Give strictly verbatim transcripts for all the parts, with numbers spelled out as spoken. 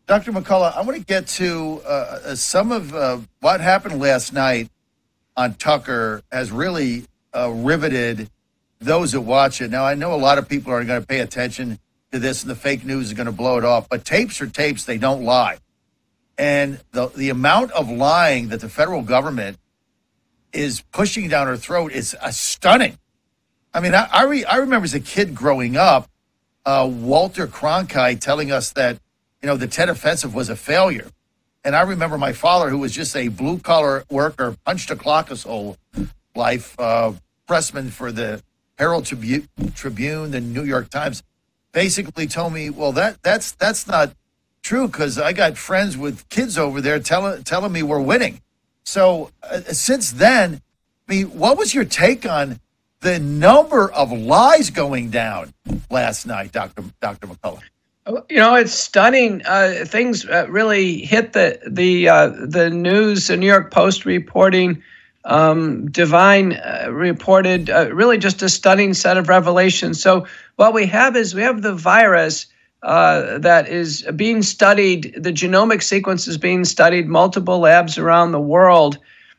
Doctor McCullough, I want to get to uh, some of uh, what happened last night on Tucker has really uh, riveted those that watch it. Now, I know a lot of people are going to pay attention to this and the fake news is going to blow it off, but tapes are tapes. They don't lie. And the, the amount of lying that the federal government is pushing down our throat is uh, stunning. I mean, I, I, re, I remember as a kid growing up, uh, Walter Cronkite telling us that, you know, the Tet Offensive was a failure. And I remember my father, who was just a blue-collar worker, punched a clock his whole life, uh, pressman for the Herald Tribu- Tribune, the New York Times, basically told me, well, that that's that's not true because I got friends with kids over there telling telling me we're winning. So uh, since then, I mean, what was your take on the number of lies going down last night, Doctor Doctor McCullough? You know, it's stunning. Uh, things uh, really hit the the uh, the news. The New York Post reporting, um, Divine uh, reported, uh, really just a stunning set of revelations. So what we have is we have the virus uh, that is being studied. The genomic sequence is being studied, multiple labs around the world.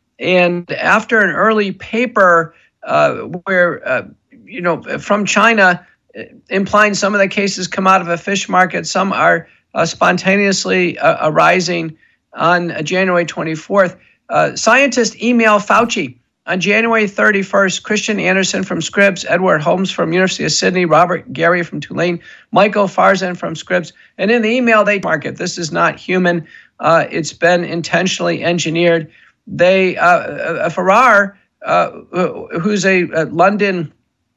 And after an early paper uh, where, uh, you know, from China, implying some of the cases come out of a fish market, some are uh, spontaneously uh, arising on uh, January twenty-fourth. Uh, scientists email Fauci on January thirty-first, Christian Anderson from Scripps, Edward Holmes from University of Sydney, Robert Gary from Tulane, Michael Farzan from Scripps. And in the email, they market, this is not human. Uh, it's been intentionally engineered. They, uh, uh, Farrar, uh, who's a, a London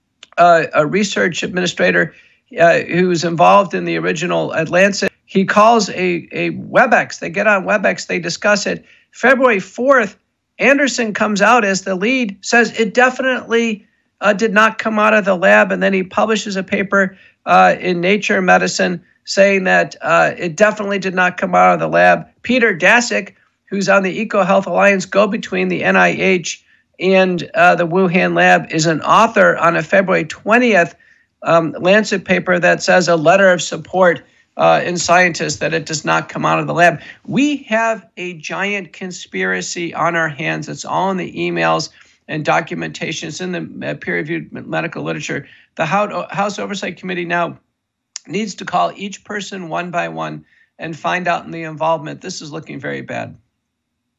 Uh, a research administrator uh, who's involved in the original Atlantic. He calls a, a WebEx. They get on WebEx. They discuss it. February fourth, Anderson comes out as the lead, says it definitely uh, did not come out of the lab. And then he publishes a paper uh, in Nature Medicine saying that uh, it definitely did not come out of the lab. Peter Daszak, who's on the EcoHealth Alliance go-between the N I H and uh, the Wuhan lab, is an author on a February twentieth um, Lancet paper that says a letter of support uh, in scientists that it does not come out of the lab. We have a giant conspiracy on our hands. It's all in the emails and documentation. It's in the uh, peer-reviewed medical literature. The House Oversight Committee now needs to call each person one by one and find out in the involvement. This is looking very bad.